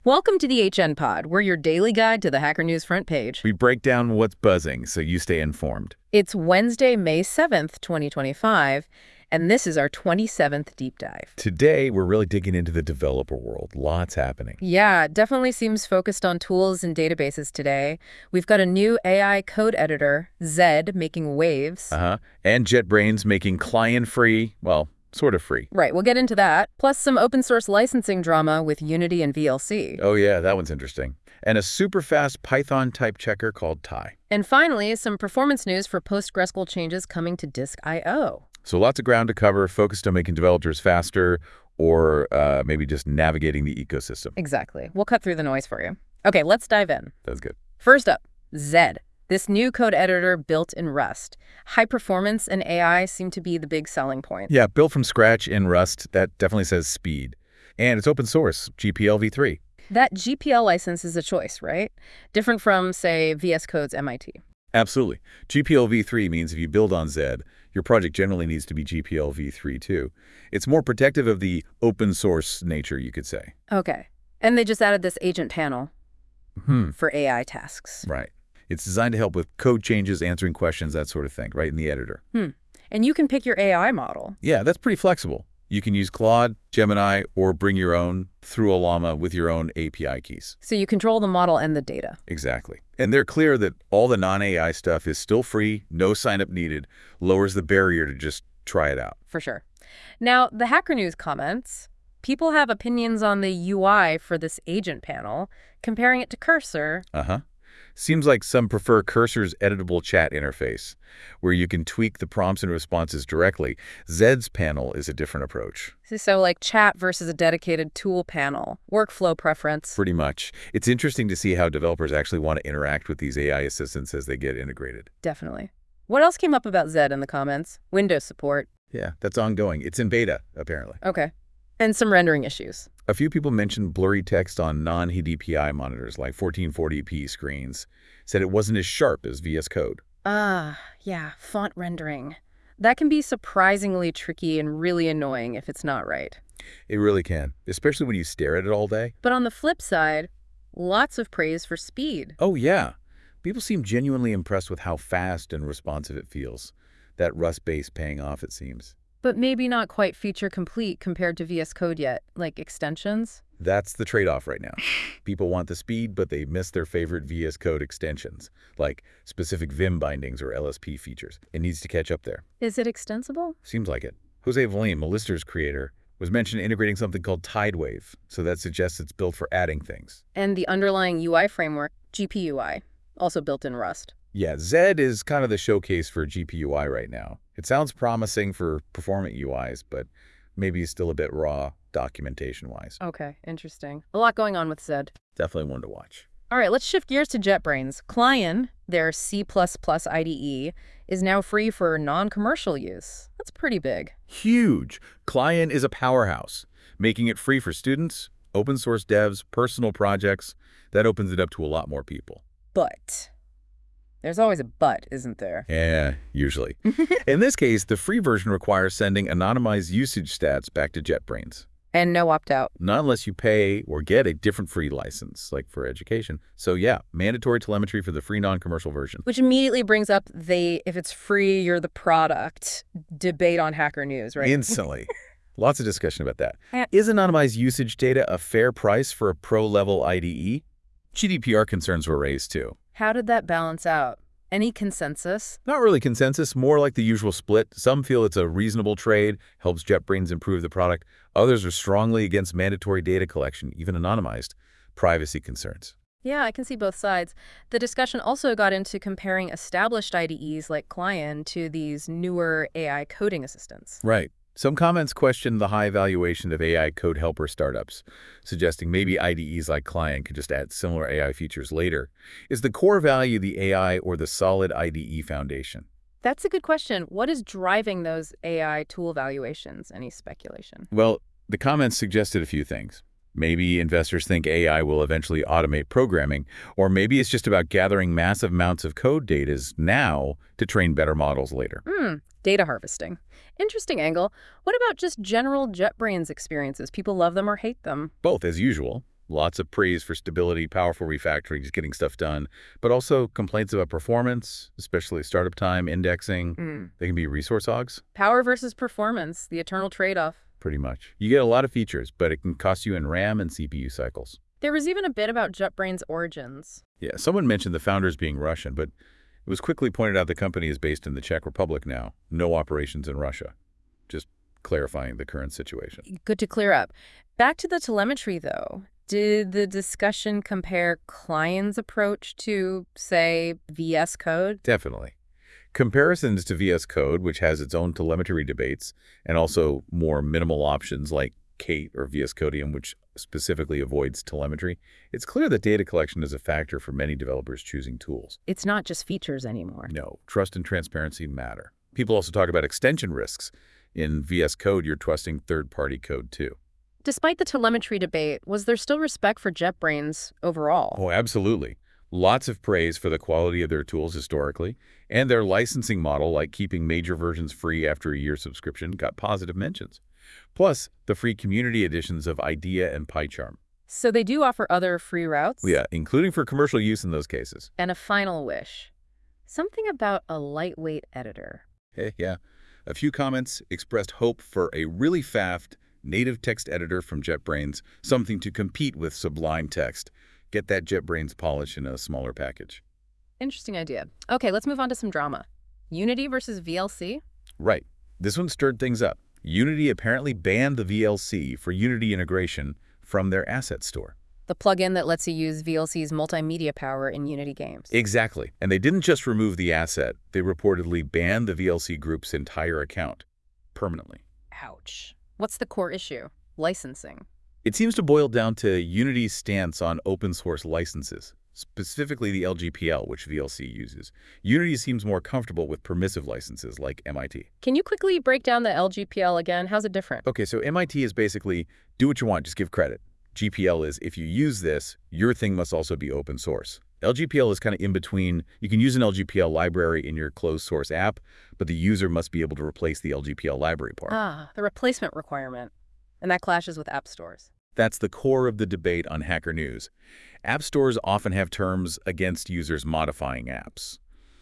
Welcome to the HN Pod. We're your daily guide to the Hacker News front page. We break down what's buzzing so you stay informed. It's Wednesday, May 7th, 2025, and this is our 27th deep dive. Today, we're really digging into the developer world. Lots happening. Yeah, it definitely seems focused on tools and databases today. We've got a new AI code editor, Zed, making waves. And JetBrains making client-free, well, sort of free. Right, we'll get into that. Plus some open source licensing drama with Unity and VLC. Oh yeah, that one's interesting. And a super fast Python type checker called Ty. And finally, some performance news for PostgreSQL changes coming to Disk.io. So lots of ground to cover, focused on making developers faster or maybe just navigating the ecosystem. Exactly. We'll cut through the noise for you. Okay, let's dive in. That's good. First up, Zed. This new code editor built in Rust. High performance and AI seem to be the big selling point. Yeah, built from scratch in Rust, that definitely says speed. And it's open source, GPL v3. That GPL license is a choice, right? Different from, say, VS Code's MIT. Absolutely. GPL v3 means if you build on Zed, your project generally needs to be GPL v3 too. It's more protective of the open source nature, you could say. Okay. And they just added this agent panel for AI tasks. Right. It's designed to help with code changes, answering questions, that sort of thing, right in the editor. And you can pick your AI model. Yeah, that's pretty flexible. You can use Claude, Gemini, or bring your own through a Llama with your own API keys. So you control the model and the data. Exactly. And they're clear that all the non-AI stuff is still free, no sign-up needed, lowers the barrier to just try it out. For sure. Now, the Hacker News comments, people have opinions on the UI for this agent panel, comparing it to Cursor. Seems like some prefer Cursor's editable chat interface, where you can tweak the prompts and responses directly. Zed's panel is a different approach. So like chat versus a dedicated tool panel, workflow preference. Pretty much. It's interesting to see how developers actually want to interact with these AI assistants as they get integrated. Definitely. What else came up about Zed in the comments? Windows support. Yeah, that's ongoing. It's in beta, apparently. Okay. And some rendering issues. A few people mentioned blurry text on non-HDPI monitors like 1440p screens. Said it wasn't as sharp as VS Code. Yeah, font rendering. That can be surprisingly tricky and really annoying if it's not right. It really can, especially when you stare at it all day. But on the flip side, lots of praise for speed. Oh, yeah. People seem genuinely impressed with how fast and responsive it feels. That Rust base paying off, it seems. But maybe not quite feature complete compared to VS Code yet, like extensions. That's the trade-off right now. People want the speed, but they miss their favorite VS Code extensions, like specific Vim bindings or LSP features. It needs to catch up there. Is it extensible? Seems like it. Jose Valim, Melisters creator, was mentioned integrating something called Tidewave, so that suggests it's built for adding things. And the underlying UI framework, GPUI, also built in Rust. Yeah, Zed is kind of the showcase for GPUI right now. It sounds promising for performant UIs, but maybe still a bit raw documentation-wise. Okay, interesting. A lot going on with Zed. Definitely one to watch. All right, let's shift gears to JetBrains. Client, their C++ IDE, is now free for non-commercial use. That's pretty big. Huge. Client is a powerhouse, making it free for students, open source devs, personal projects. That opens it up to a lot more people. But there's always a but, isn't there? Yeah, usually. In this case, the free version requires sending anonymized usage stats back to JetBrains. And no opt-out. Not unless you pay or get a different free license, like for education. So yeah, mandatory telemetry for the free non-commercial version. Which immediately brings up if it's free, you're the product debate on Hacker News, right? Instantly. Lots of discussion about that. Is anonymized usage data a fair price for a pro-level IDE? GDPR concerns were raised too. How did that balance out? Any consensus? Not really consensus, more like the usual split. Some feel it's a reasonable trade, helps JetBrains improve the product. Others are strongly against mandatory data collection, even anonymized. Privacy concerns. Yeah, I can see both sides. The discussion also got into comparing established IDEs like Client to these newer AI coding assistants. Right. Some comments questioned the high valuation of AI code helper startups, suggesting maybe IDEs like Client could just add similar AI features later. Is the core value the AI or the solid IDE foundation? That's a good question. What is driving those AI tool valuations? Any speculation? Well, the comments suggested a few things. Maybe investors think AI will eventually automate programming, or maybe it's just about gathering massive amounts of code data now to train better models later. Data harvesting. Interesting angle. What about just general JetBrains experiences? People love them or hate them? Both, as usual. Lots of praise for stability, powerful refactoring, just getting stuff done, but also complaints about performance, especially startup time, indexing. They can be resource hogs. Power versus performance, the eternal trade-off. Pretty much. You get a lot of features, but it can cost you in RAM and CPU cycles. There was even a bit about JetBrains' origins. Yeah, someone mentioned the founders being Russian, but it was quickly pointed out the company is based in the Czech Republic now. No operations in Russia. Just clarifying the current situation. Good to clear up. Back to the telemetry, though. Did the discussion compare Client's approach to, say, VS Code? Definitely. Comparisons to VS Code, which has its own telemetry debates, and also more minimal options like Kate or VS Codium, which specifically avoids telemetry, it's clear that data collection is a factor for many developers choosing tools. It's not just features anymore. No, trust and transparency matter. People also talk about extension risks. In VS Code, you're trusting third-party code too. Despite the telemetry debate, was there still respect for JetBrains overall? Oh, absolutely. Lots of praise for the quality of their tools historically, and their licensing model, like keeping major versions free after a year subscription, got positive mentions. Plus, the free community editions of IDEA and PyCharm. So they do offer other free routes? Yeah, including for commercial use in those cases. And a final wish. Something about a lightweight editor. Hey, yeah. A few comments expressed hope for a really fast native text editor from JetBrains, something to compete with Sublime Text. Get that JetBrains polish in a smaller package. Interesting idea. Okay, let's move on to some drama. Unity versus VLC? Right. This one stirred things up. Unity apparently banned the VLC for Unity integration from their asset store. The plugin that lets you use VLC's multimedia power in Unity games. Exactly. And they didn't just remove the asset. They reportedly banned the VLC group's entire account permanently. Ouch. What's the core issue? Licensing. It seems to boil down to Unity's stance on open source licenses, specifically the LGPL, which VLC uses. Unity seems more comfortable with permissive licenses like MIT. Can you quickly break down the LGPL again? How's it different? Okay, so MIT is basically do what you want, just give credit. GPL is if you use this, your thing must also be open source. LGPL is kind of in between. You can use an LGPL library in your closed source app, but the user must be able to replace the LGPL library part. Ah, the replacement requirement. And that clashes with app stores. That's the core of the debate on Hacker News. App stores often have terms against users modifying apps.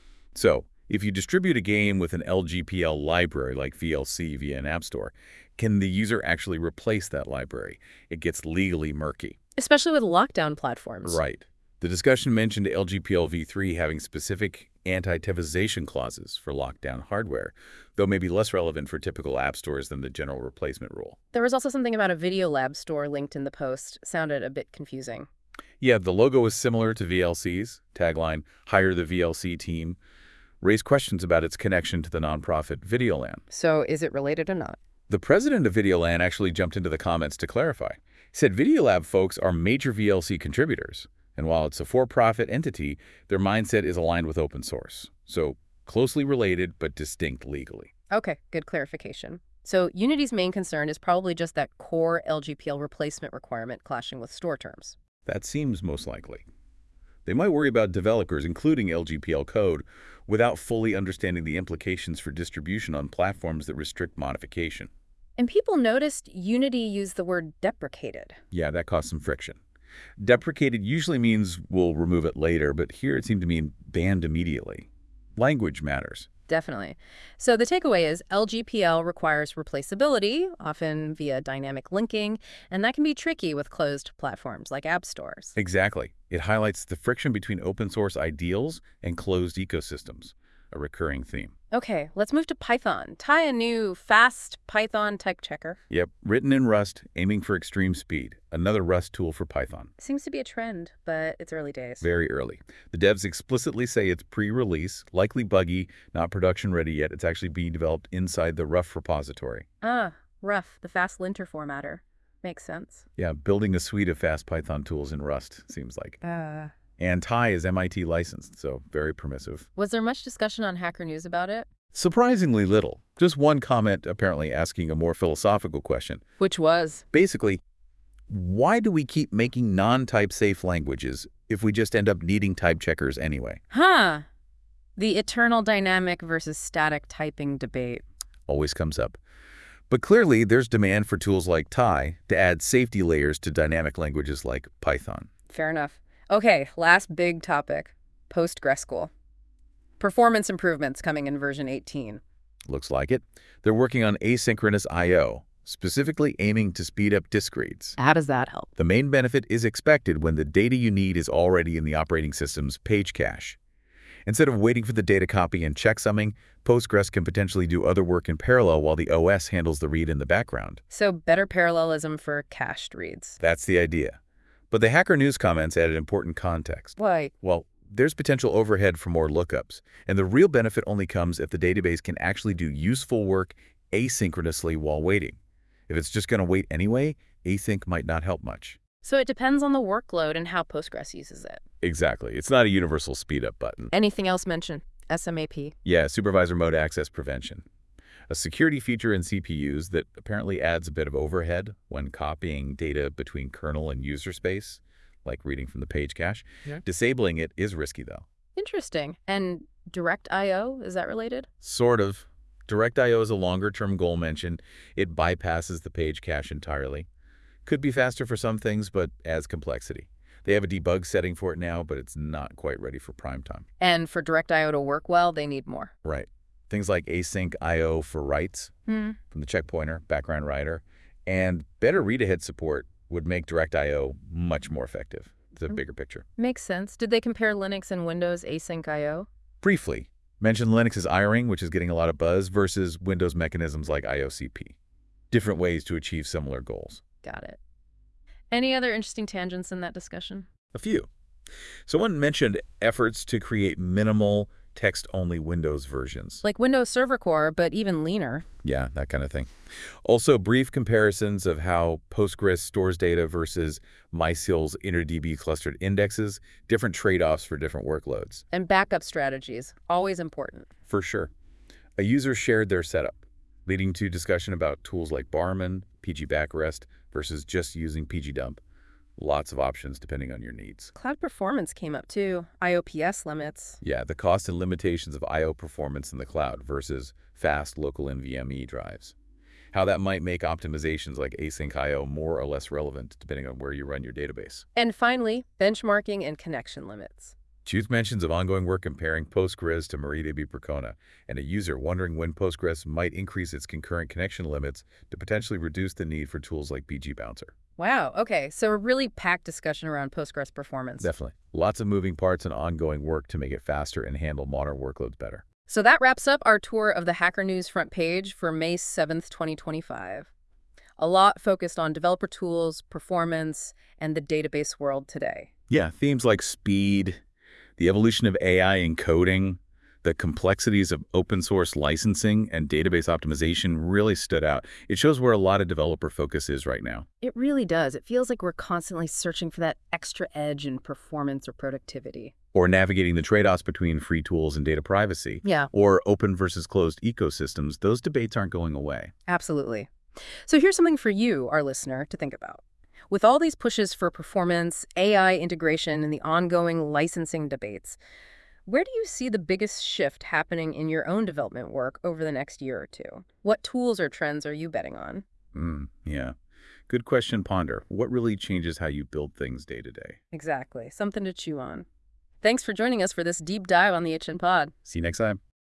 So, if you distribute a game with an LGPL library like VLC via an app store, can the user actually replace that library? It gets legally murky. Especially with lockdown platforms. Right. The discussion mentioned LGPL v3 having specific anti-tevization clauses for lockdown hardware, though maybe less relevant for typical app stores than the general replacement rule. There was also something about a Video Lab store linked in the post. Sounded a bit confusing. Yeah, the logo is similar to VLC's. Tagline, hire the VLC team, raised questions about its connection to the nonprofit Videolan. So is it related or not? The president of Videolan actually jumped into the comments to clarify. He said Videolab folks are major VLC contributors. And while it's a for-profit entity, their mindset is aligned with open source. So closely related, but distinct legally. Okay, good clarification. So Unity's main concern is probably just that core LGPL replacement requirement clashing with store terms. That seems most likely. They might worry about developers, including LGPL code, without fully understanding the implications for distribution on platforms that restrict modification. And people noticed Unity used the word deprecated. Yeah, that caused some friction. Deprecated usually means we'll remove it later, but here it seemed to mean banned immediately. Language matters. Definitely. So the takeaway is LGPL requires replaceability, often via dynamic linking, and that can be tricky with closed platforms like app stores. Exactly. It highlights the friction between open source ideals and closed ecosystems, a recurring theme. Okay, let's move to Python. Try a new fast Python type checker. Yep, written in Rust, aiming for extreme speed. Another Rust tool for Python. Seems to be a trend, but it's early days. Very early. The devs explicitly say it's pre-release, likely buggy, not production ready yet. It's actually being developed inside the Rough repository. Ah, Rough, the fast linter formatter. Makes sense. Yeah, building a suite of fast Python tools in Rust, seems like. And Thai is MIT licensed, so very permissive. Was there much discussion on Hacker News about it? Surprisingly little. Just one comment apparently asking a more philosophical question. Which was? Basically, why do we keep making non-type safe languages if we just end up needing type checkers anyway? Huh. The eternal dynamic versus static typing debate. Always comes up. But clearly, there's demand for tools like Thai to add safety layers to dynamic languages like Python. Fair enough. Okay, last big topic, PostgreSQL. Performance improvements coming in version 18. Looks like it. They're working on asynchronous I/O, specifically aiming to speed up disk reads. How does that help? The main benefit is expected when the data you need is already in the operating system's page cache. Instead of waiting for the data copy and checksumming, Postgres can potentially do other work in parallel while the OS handles the read in the background. So better parallelism for cached reads. That's the idea. But the Hacker News comments added important context. Why? Well, there's potential overhead for more lookups, and the real benefit only comes if the database can actually do useful work asynchronously while waiting. If it's just going to wait anyway, async might not help much. So it depends on the workload and how Postgres uses it. Exactly. It's not a universal speed-up button. Anything else mentioned? SMAP. Yeah, supervisor mode access prevention. A security feature in CPUs that apparently adds a bit of overhead when copying data between kernel and user space, like reading from the page cache. Yeah. Disabling it is risky, though. Interesting. And direct I/O, is that related? Sort of. Direct I/O is a longer-term goal mentioned. It bypasses the page cache entirely. Could be faster for some things, but adds complexity. They have a debug setting for it now, but it's not quite ready for prime time. And for direct I/O to work well, they need more. Right. Things like async I/O for writes Hmm. from the checkpointer, background writer, and better read-ahead support would make direct I/O much more effective. It's a bigger picture. Makes sense. Did they compare Linux and Windows async I/O? Briefly, mention Linux's iRing, which is getting a lot of buzz, versus Windows mechanisms like IOCP. Different ways to achieve similar goals. Got it. Any other interesting tangents in that discussion? A few. Someone mentioned efforts to create minimal text-only Windows versions. Like Windows Server Core, but even leaner. Yeah, that kind of thing. Also, brief comparisons of how Postgres stores data versus MySQL's InterDB clustered indexes, different trade-offs for different workloads. And backup strategies, always important. For sure. A user shared their setup, leading to discussion about tools like Barman, PG Backrest, versus just using pgdump. Lots of options depending on your needs. Cloud performance came up too, IOPS limits. Yeah, the cost and limitations of I/O performance in the cloud versus fast local NVMe drives. How that might make optimizations like async I/O more or less relevant depending on where you run your database. And finally, benchmarking and connection limits. Choose mentions of ongoing work comparing Postgres to MariaDB Percona, and a user wondering when Postgres might increase its concurrent connection limits to potentially reduce the need for tools like BGBouncer. Wow, okay, so a really packed discussion around Postgres performance. Definitely. Lots of moving parts and ongoing work to make it faster and handle modern workloads better. So that wraps up our tour of the Hacker News front page for May 7th, 2025. A lot focused on developer tools, performance, and the database world today. Yeah, themes like speed, the evolution of AI in coding, the complexities of open source licensing and database optimization really stood out. It shows where a lot of developer focus is right now. It really does. It feels like we're constantly searching for that extra edge in performance or productivity. Or navigating the trade-offs between free tools and data privacy. Yeah, Or open versus closed ecosystems. Those debates aren't going away. absolutely. So here's something for you, our listener, to think about. With all these pushes for performance, AI integration, and the ongoing licensing debates, where do you see the biggest shift happening in your own development work over the next year or two? What tools or trends are you betting on? Yeah. Good question, ponder. What really changes how you build things day to day? Exactly. Something to chew on. Thanks for joining us for this deep dive on the HN Pod. See you next time.